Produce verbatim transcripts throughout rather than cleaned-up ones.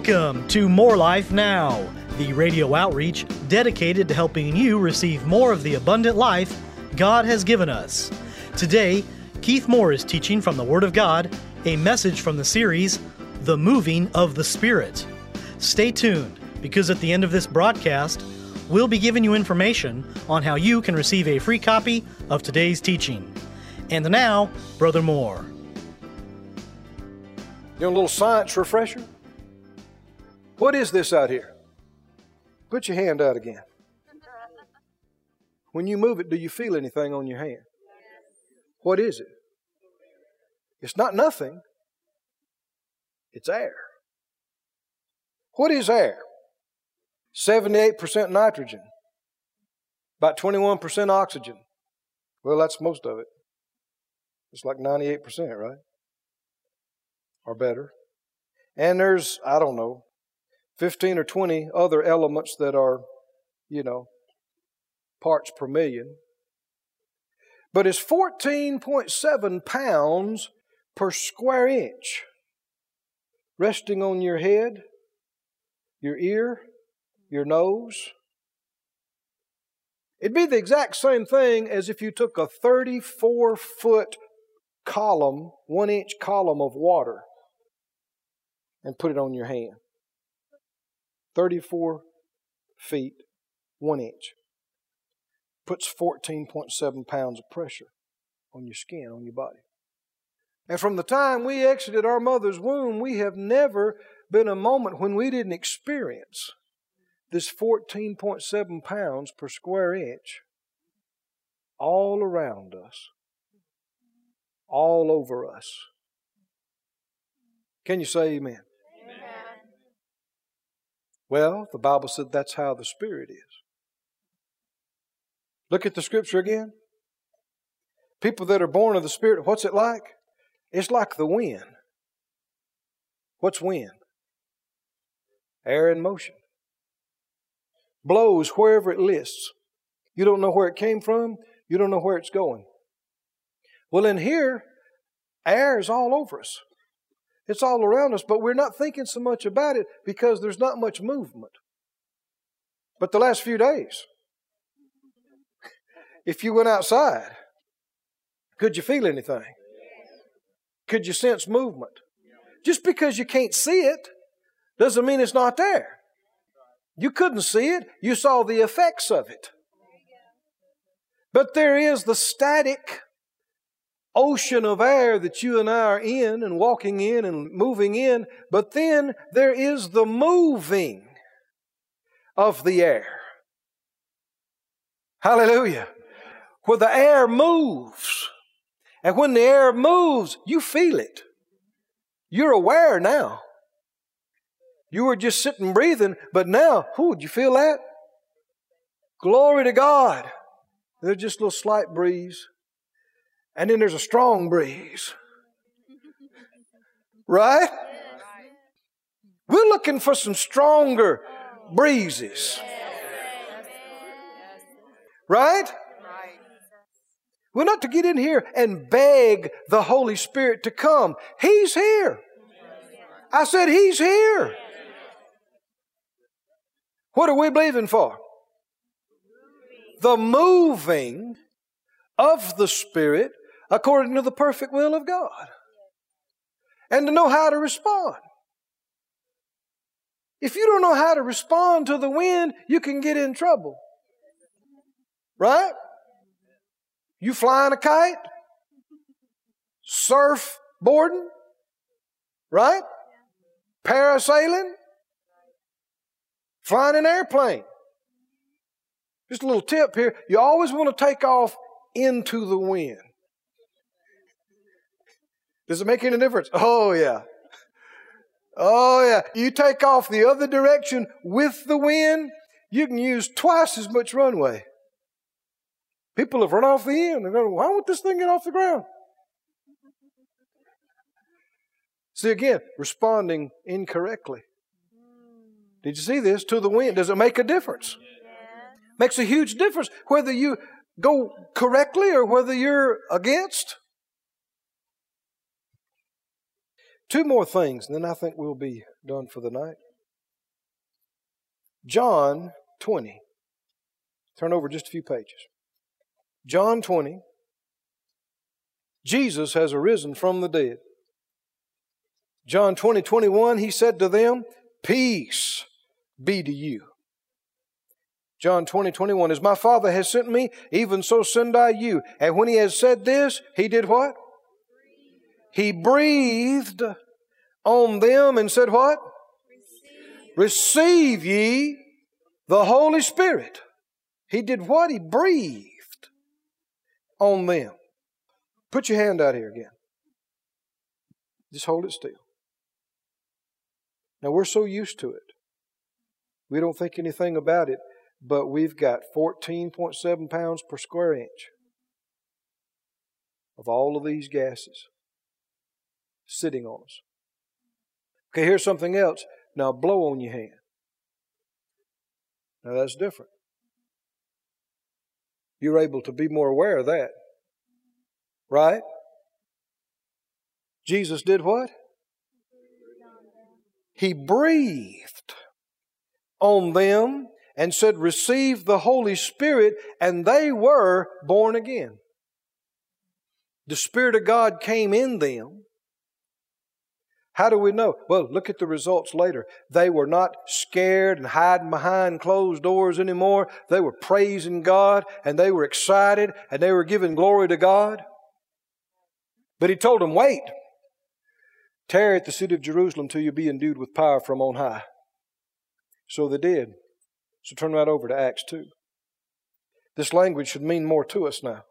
Welcome to More Life Now, the radio outreach dedicated to helping you receive more of the abundant life God has given us. Today, Keith Moore is teaching from the Word of God, a message from the series, The Moving of the Spirit. Stay tuned, because at the end of this broadcast, we'll be giving you information on how you can receive a free copy of today's teaching. And now, Brother Moore. You want a little science refresher? What is this out here? Put your hand out again. When you move it, do you feel anything on your hand? What is it? It's not nothing. It's air. What is air? seventy-eight percent nitrogen. About twenty-one percent oxygen. Well, that's most of it. It's like ninety-eight percent, right? Or better. And there's, I don't know, fifteen or twenty other elements that are, you know, parts per million. But it's fourteen point seven pounds per square inch resting on your head, your ear, your nose. It'd be the exact same thing as if you took a thirty-four foot column, one inch column of water and put it on your hand. thirty-four feet, one inch. Puts fourteen point seven pounds of pressure on your skin, on your body. And from the time we exited our mother's womb, we have never been a moment when we didn't experience this fourteen point seven pounds per square inch all around us, all over us. Can you say amen? Amen. Well, the Bible said that's how the Spirit is. Look at the Scripture again. People that are born of the Spirit, what's it like? It's like the wind. What's wind? Air in motion. Blows wherever it lists. You don't know where it came from. You don't know where it's going. Well, in here, air is all over us. It's all around us, but we're not thinking so much about it because there's not much movement. But the last few days, if you went outside, could you feel anything? Could you sense movement? Just because you can't see it doesn't mean it's not there. You couldn't see it. You saw the effects of it. But there is the static ocean of air that you and I are in and walking in and moving in. But then there is the moving of the air. Hallelujah. Where the air moves. And when the air moves, you feel it. You're aware now. You were just sitting breathing, but now, whoo, did you feel that? Glory to God. There's just a little slight breeze. And then there's a strong breeze. Right? We're looking for some stronger breezes. Right? We're not to get in here and beg the Holy Spirit to come. He's here. I said He's here. What are we believing for? The moving of the Spirit according to the perfect will of God. And to know how to respond. If you don't know how to respond to the wind, you can get in trouble. Right? You flying a kite? Surf boarding? Right? Parasailing? Flying an airplane? Just a little tip here. You always want to take off into the wind. Does it make any difference? Oh, yeah. Oh, yeah. You take off the other direction with the wind, you can use twice as much runway. People have run off the end. They're going, why won't this thing get off the ground? See, again, responding incorrectly. Did you see this? To the wind. Does it make a difference? Makes a huge difference whether you go correctly or whether you're against. Two more things, and then I think we'll be done for the night. John twenty. Turn over just a few pages. John twenty. Jesus has arisen from the dead. John twenty, twenty-one, He said to them, peace be to you. John twenty, twenty-one, as my Father has sent me, even so send I you. And when He has said this, He did what? He breathed on them and said what? Receive, Receive ye the Holy Spirit. He did what? He breathed on them. Put your hand out here again. Just hold it still. Now, we're so used to it. We don't think anything about it, but we've got fourteen point seven pounds per square inch of all of these gases sitting on us. Okay, here's something else. Now, blow on your hand. Now, that's different. You're able to be more aware of that. Right? Jesus did what? He breathed on them and said, receive the Holy Spirit, and they were born again. The Spirit of God came in them. How do we know? Well, look at the results later. They were not scared and hiding behind closed doors anymore. They were praising God, and they were excited, and they were giving glory to God. But He told them, wait. Tarry at the city of Jerusalem till you be endued with power from on high. So they did. So turn right over to Acts two. This language should mean more to us now.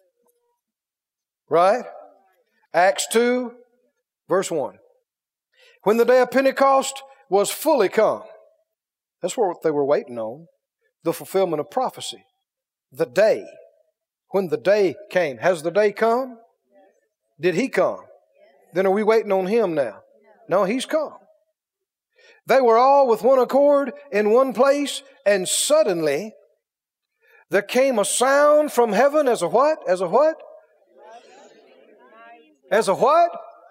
Right? Acts two, verse one. When the day of Pentecost was fully come. That's what they were waiting on. The fulfillment of prophecy. The day. When the day came. Has the day come? Did He come? Then are we waiting on Him now? No, He's come. They were all with one accord in one place, and suddenly there came a sound from heaven as a what? As a what? As a what?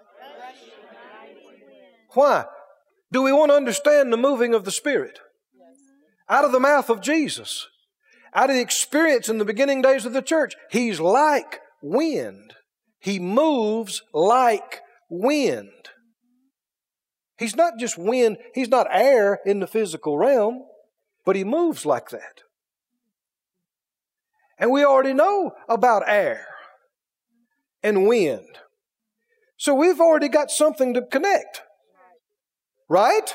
Why? Do we want to understand the moving of the Spirit? Out of the mouth of Jesus. Out of the experience in the beginning days of the church. He's like wind. He moves like wind. He's not just wind. He's not air in the physical realm, but He moves like that. And we already know about air and wind. So we've already got something to connect. Right?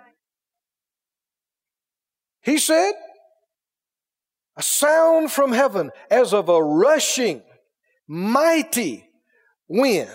He said, a sound from heaven as of a rushing, mighty wind.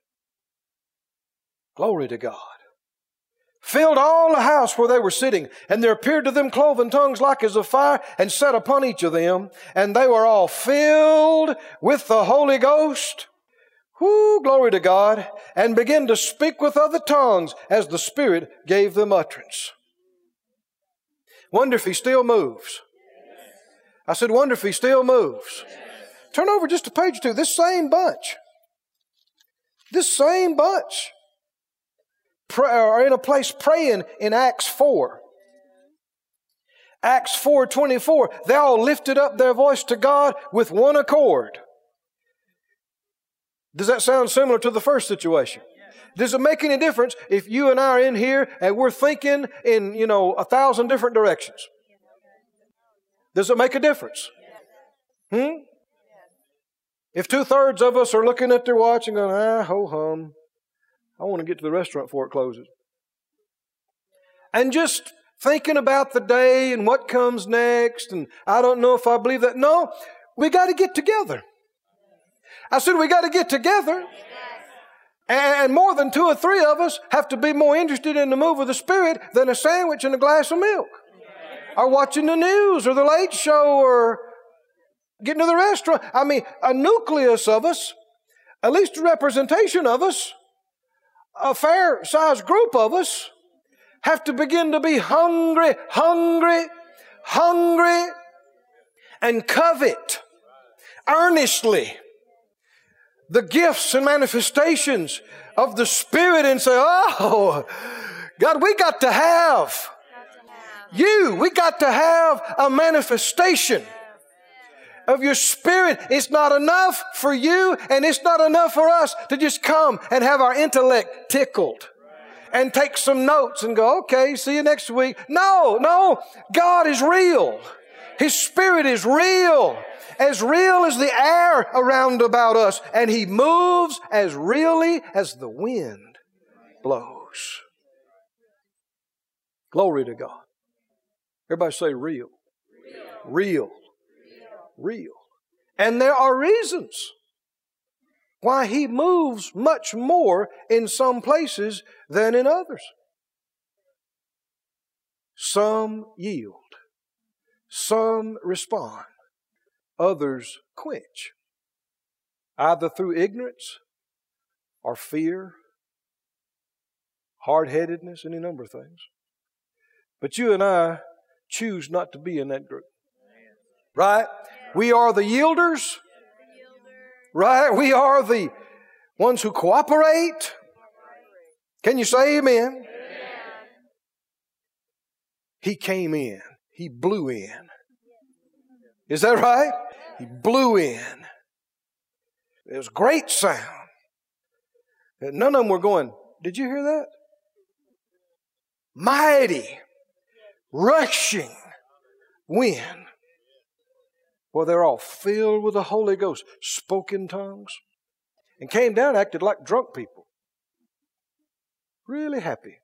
Glory to God. Filled all the house where they were sitting, and there appeared to them cloven tongues like as of fire, and sat upon each of them, and they were all filled with the Holy Ghost. Whoo, glory to God, and began to speak with other tongues as the Spirit gave them utterance. Wonder if He still moves. I said, wonder if He still moves. Turn over just a page or two. This same bunch. This same bunch pray, are in a place praying in Acts four. Acts four twenty-four. They all lifted up their voice to God with one accord. Does that sound similar to the first situation? Does it make any difference if you and I are in here and we're thinking in, you know, a thousand different directions? Does it make a difference? Hmm? If two-thirds of us are looking at their watch and going, ah, ho-hum, I want to get to the restaurant before it closes. And just thinking about the day and what comes next, and I don't know if I believe that. No, we got to get together. I said we got to get together. And more than two or three of us have to be more interested in the move of the Spirit than a sandwich and a glass of milk. Or watching the news or the late show or getting to the restaurant. I mean, a nucleus of us, at least a representation of us, a fair-sized group of us, have to begin to be hungry, hungry, hungry, and covet earnestly the gifts and manifestations of the Spirit and say, oh, God, we got to have. You, we got to have a manifestation of your Spirit. It's not enough for you, and it's not enough for us to just come and have our intellect tickled and take some notes and go, okay, see you next week. No, no, God is real. His Spirit is real, as real as the air around about us, and He moves as really as the wind blows. Glory to God. Everybody say real. Real. Real. Real. And there are reasons why He moves much more in some places than in others. Some yield. Some respond. Others quench. Either through ignorance or fear, hard-headedness, any number of things. But you and I choose not to be in that group. Right? We are the yielders. Right? We are the ones who cooperate. Can you say amen? Amen? He came in. He blew in. Is that right? He blew in. It was great sound. And none of them were going, did you hear that? Mighty, rushing wind. Well, they're all filled with the Holy Ghost, spoke in tongues, and came down and acted like drunk people. Really happy.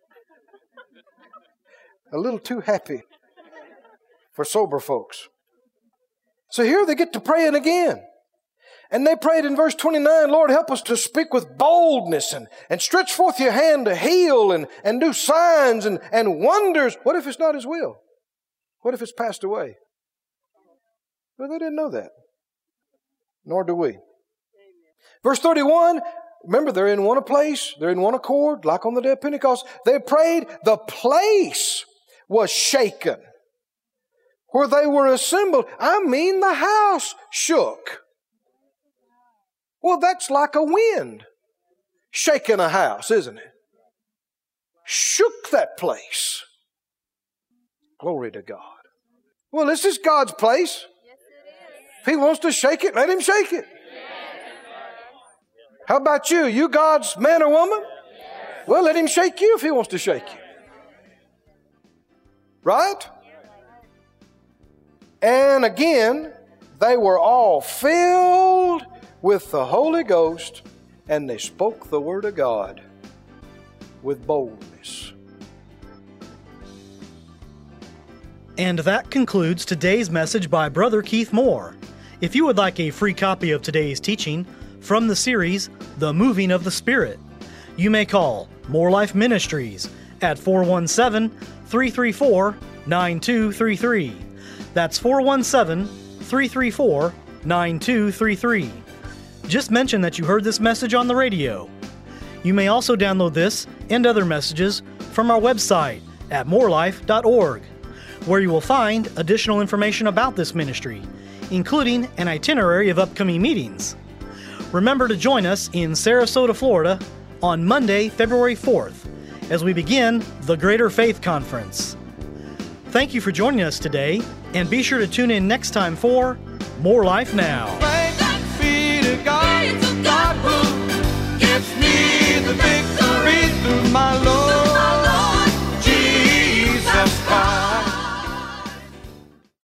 A little too happy for sober folks. So here they get to praying again. And they prayed in verse twenty-nine, Lord, help us to speak with boldness and, and stretch forth your hand to heal and, and do signs and, and wonders. What if it's not His will? What if it's passed away? Well, they didn't know that. Nor do we. Verse thirty-one, remember they're in one place, they're in one accord, like on the day of Pentecost. They prayed, the place was shaken. Where they were assembled, I mean the house shook. Well, that's like a wind shaking a house, isn't it? Shook that place. Glory to God. Well, this is God's place. If He wants to shake it, let Him shake it. How about you? You God's man or woman? Well, let Him shake you if He wants to shake you. Right? And again, they were all filled with the Holy Ghost, and they spoke the Word of God with boldness. And that concludes today's message by Brother Keith Moore. If you would like a free copy of today's teaching from the series, The Moving of the Spirit, you may call More Life Ministries at four one seven, three three four, nine two three three. That's four one seven, three three four, nine two three three. Just mention that you heard this message on the radio. You may also download this and other messages from our website at more life dot org, where you will find additional information about this ministry, including an itinerary of upcoming meetings. Remember to join us in Sarasota, Florida on Monday, February fourth, as we begin the Greater Faith Conference. Thank you for joining us today, and be sure to tune in next time for More Life Now. Thanks be to God, God who gives me